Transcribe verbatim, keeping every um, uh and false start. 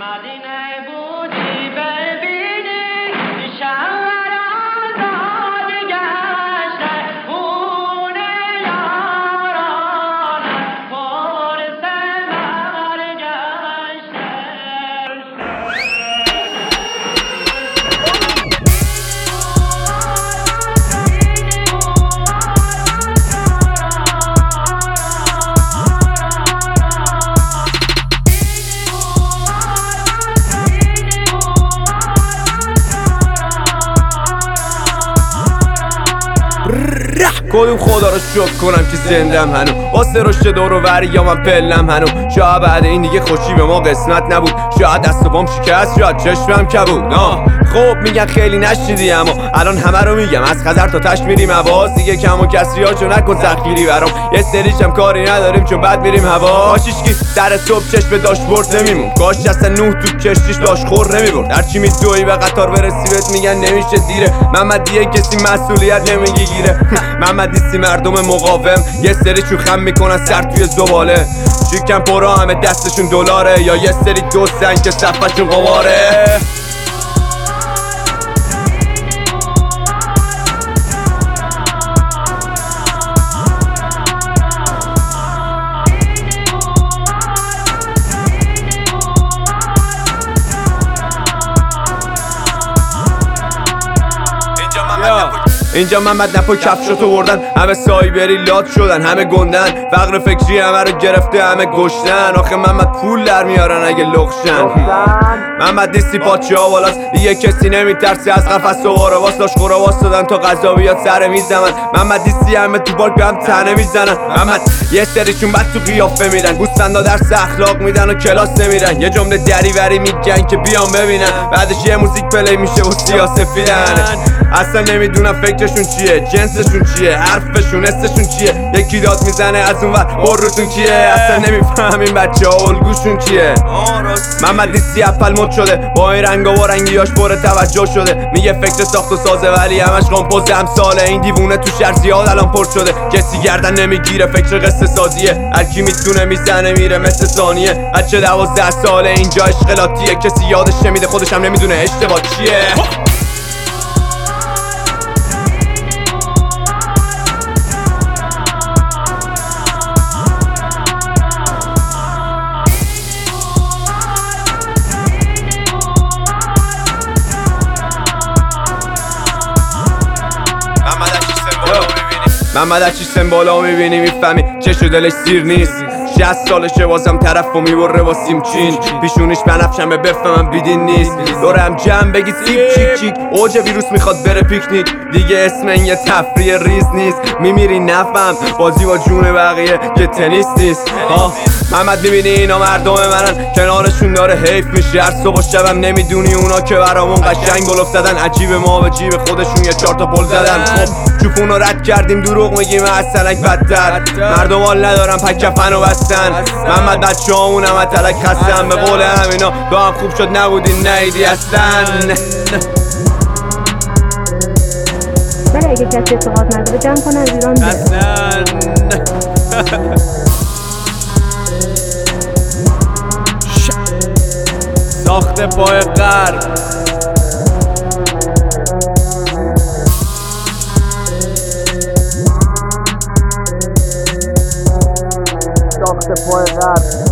کدوم خدا رو شکر کنم که زندم هنو واسه رشد دور و وری یا من پلم هنو شاید بعد این دیگه خوشی به ما قسمت نبود، شاید دست و پام شکست، شاید چشمم کبود. آه خب میگن خیلی نشنیدی اما الان همه رو میگم، از خزر تا تش میریم عواز دیگه، کم و کسری هاشو نکن تخیری برام، یه سریشم کاری نداریم چون بعد میریم هوا. کاشیشکی در صبح چشم داشت برد نمیمون، کاش دست نوح تو کشتیش داشت خور نمیبرد. هرچی میدوی به قطار برسی بهت میگن نمیشه دیره، محمدیه کسی مسئولیت نمیگیره. محمدیستی مردم مقاوم، یه سری چون خم میکنن سر توی زباله، شکم پرا همه دستشون دلاره، یا یه سری دوستن که صفحشون قماره. اینجا محمد نپا کفشاتو بردن، همه سایبری لات شدن، همه گندن، فقر فکری همه رو گرفته، همه گشتن. آخه محمد پول در میارن اگه لخشن. محمد دیستی پاچه ها بالاست، دیگه کسی نمیترسه از قفس و قرواس، داشت قرواس دادن تا غذا بیاد سر میز من. محمد دیستی همه تو پارک به هم تنه میزنن. محمد یه سریشون بد تو قیافه میرن، گوسفندا درس اخلاق میدن و کلاس نمیرن، یه جمله دریوری میگن که بیان ببینن، بعدش یه موزیک پلی میشه و سیاسفیدن. اصلا نمیدونم فکرشون چیه، جنسشون چیه، حرفشون حسشون چیه، یکی داد میزنه از اون ور بروتون کیه، اصلا نمیفهمیم بچه ها الگوشون چیه. محمد دیستی اپل مد شده، با این رنگا و رنگیاش پر توجه شده، میگه فکر ساخت و سازه ولی همش قامپوز امثاله. این دیوونه تو شهر زیاد الان پر شده، کسی گردن نمیگیره، فکر قصه سازیه، هر کی میتونه میزنه میره مثل ثانیه. بچه دوازده ساله اینجا اشغالاتیه، کسی یادش نمیده خودش هم نمیدونه اشتباه چیه. محمد از چی سمبالا میبینی میفهمی چشو دلش سیر نیست، شصت سالشه بازم طرف و میبره با سیم چین، پیشونش بنفشمه بفهمم بیدین نیست، دورم جمع بگی سیب چیک چیک، اوج ویروس میخواد بره پیکنیک، دیگه اسم این یه تفریح ریز نیست، میمیری نفهم بازی با جون بقیه که تنیس نیست. آه محمد میبینی اینا مردم منن، کنارشون داره حیف میشه، هر صبح و شبم نمیدونی اونا که برامون قشنگ گل افتادن، عجیب ما به جیب خودشون یه چهار تا پل زدن. خب چوپونو رد کردیم دروغ میگیم از سلک بدتر، مردم حال ندارن پک کفن و بستن. محمد بچه هامون همه تلک خستن، به قول همینا تو هم خوب شد نبودی نیدی اصلا. ولی اگه کسی اعتقاد نداره جمع کنه از ایران بره. ساخت پای غرب ساخت پای غرب